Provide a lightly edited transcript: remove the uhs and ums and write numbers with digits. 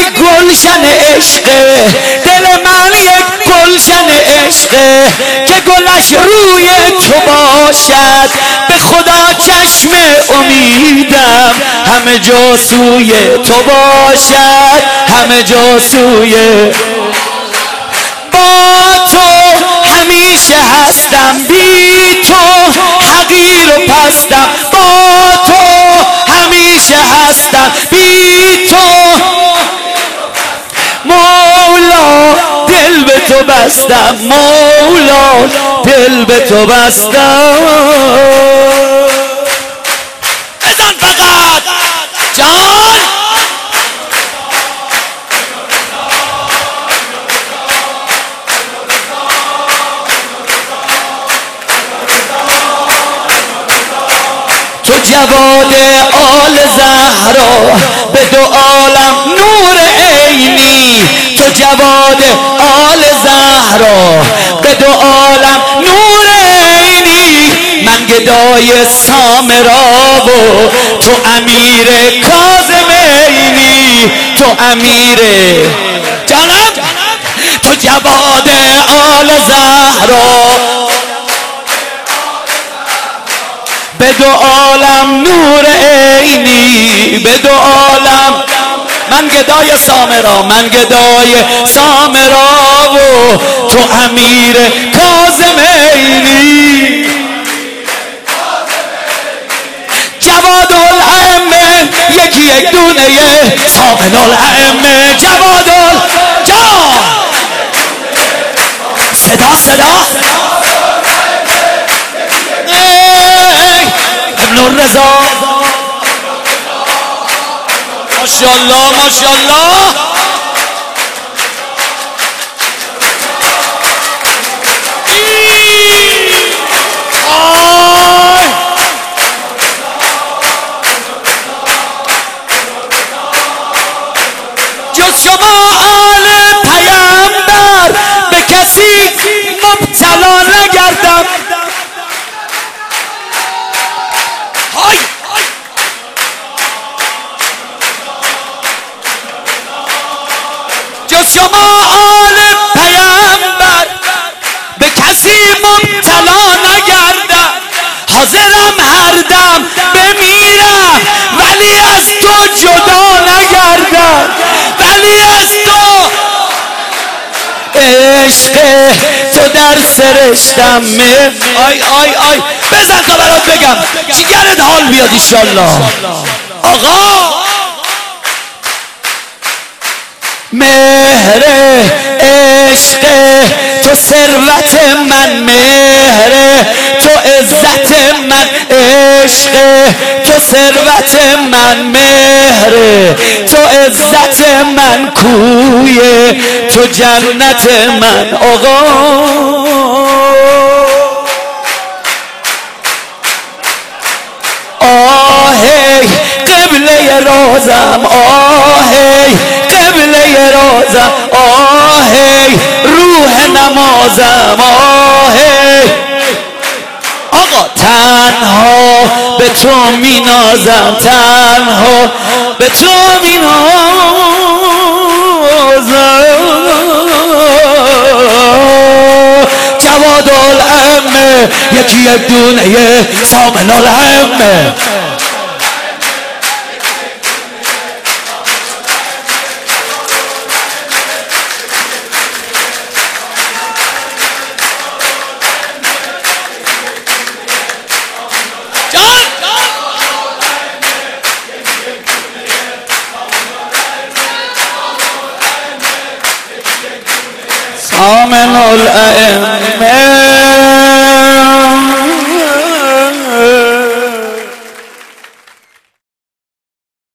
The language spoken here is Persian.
یک گلشن عشقه، دل من یک گلشن عشقه که گلش روی تو باشد. به خدا چشم امیدم همه جا سوی تو باشد، همه جا سوی با تو همیشه هستم، بی تو حقیر و پستم. با تو همیشه هستم، بی تو مولا دل به تو بستم، مولا دل به تو بستم. بزن فقط جان. تو جواد آل زهرا به دو عالم نور عینی، تو جواد آل زهرا به دو عالم نور عینی. من گدای سامرا و تو امیر کاظمینی، تو امیر جانم. تو جواد آل زهرا به دو عالم نور عینی، به دو عالم. من گدای سامرا، من گدای سامرا و تو امیر کاظمینی. جواد الائمه یکی یک دونه سامن الائمه. جواد جان صدا صدا ابن الرضا. ماشاءالله ماشاءالله. جز شما آل پیامبر به کسی مبتلا نگردم. جز شما آل پیامبر به کسی مبتلا نگردم. حاضرم هر دم بمیرم ولی از تو جدا نگردم، ولی از تو. عشق تو در سرشتم. آی آی آی بزن تا برات بگم جیگرت حال بیاد ایشالله. آقا مهر عشق تو ثروت من، مهر تو عزت من. عشق تو ثروت من، مهر تو عزت من. کوی تو جنت من. آقا آهی قبله رازم، آهی قبله رازم، آهی روح نمازم، آهی. آقا تنها به تو می نازم، تنها به تو می نازم. جواد الائمه یکی یک دونه سامن الائمه. سامن الائمه